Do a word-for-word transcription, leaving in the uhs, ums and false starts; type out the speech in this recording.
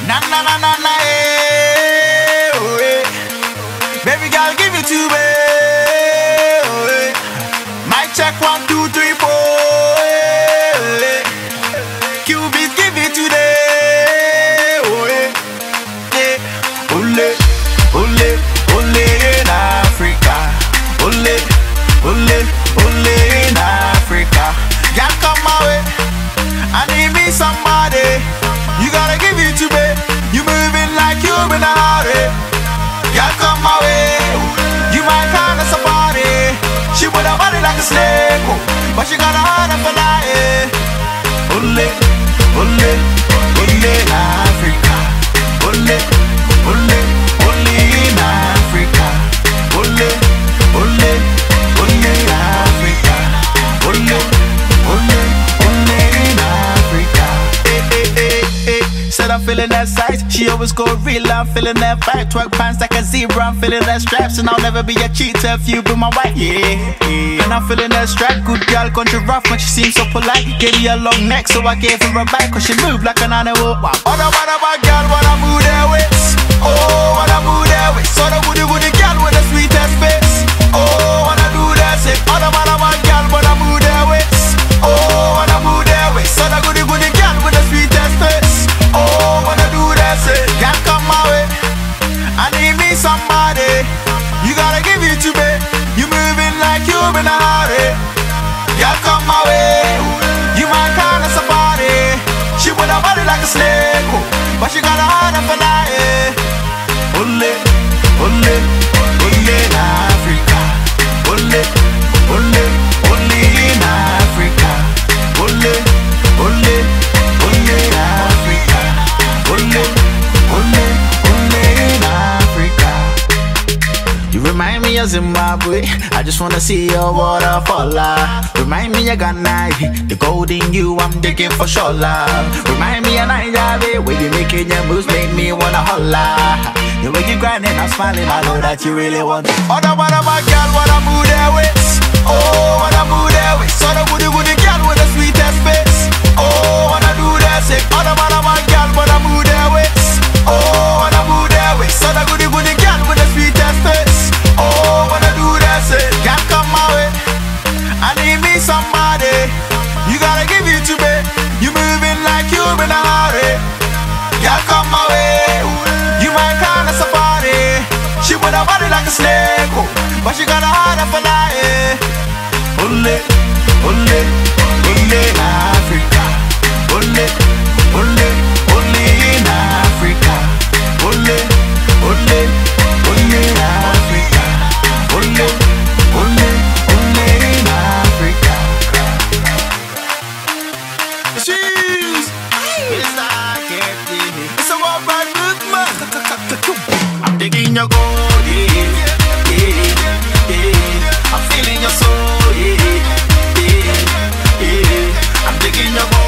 Na na na na na, eh, oh, eh. Baby girl, give it to me. Oh, eh. Mic check one, two, three, four. Eh, eh. Cubit, give it today. Oh, eh. Eh. Ole, ole, ole in Africa. Ole, ole, ole in Africa. Girl, come my way. I need me somebody. You gotta give it to me. You moving like you in a hurry. Girl, come my way. You my kind of somebody. She with a body like a snake, oh, but she got a heart of a lion. Ole, ole, ole in Africa. Ole, ole, ole in Africa. Ole, ole, ole in Africa. Ole, ole, ole in Africa. Eh, eh, eh, eh. Said I'm feeling that size. She always go real. I'm feeling that vibe. Twerk pants like a zebra. I'm feeling that straps, and I'll never be a cheater if you be my wife. Yeah, yeah. And I'm feeling that strap. Good girl, country rough, but she seems so polite. Gave me a long neck, so I gave her a back, cause she moved like an animal. Wow. What a what about girl? Wanna move their waist? Oh, wanna move their waist? So the woody woody girl with the sweetest face. Oh, wanna do that shit? What a what about girl? Wanna move their waist? Oh, wanna move their waist? So the goody goody girl with the sweetest face. Oh, wanna do that shit? Girl, come my way. I need me somebody. You gotta give it to me. You moving like you in a hurry. Girl, come my way. You my kind of somebody. She with a body like a snake, oh, but she got a heart of a lion. Ole, ole, ole in Africa. Ole, ole, ole in Africa. Ole, ole, ole in Africa. Ole, ole, ole in Africa. You remind me of Zimbabwe. I just wanna see your waterfall. Remind me of Ghana, the gold in you I'm digging for sure. Remind me of Nigeria, where you making your moves make me wanna holla. The way you grinding, I'm smiling, I know that you really want it. Oh, the what about girl, wanna move their waist? Oh, wanna move their waist? So the goody goody girl with the sweetest face. Oh, wanna do that shit? Oh, the what about girl, wanna move their waist? Oh, wanna move their waist? So the goody goody girl with the sweetest face. Oh, wanna do that shit? Girl, come my way. I need me somebody. You gotta give it to me. You moving like you in a hurry. Girl, come my way. You my kind of safari. She with a body like a snake, oh, but she got a heart of a lion. Ole, ole, ole in Africa. Ole, ole, ole in Africa. Ole, ole, ole in Africa. Ole, ole, ole in Africa. Jeez, it's like everything. It's a walk by movement. I'm digging your gold, yeah, yeah, yeah. I'm feeling your soul, yeah, yeah, yeah. I'm digging your gold.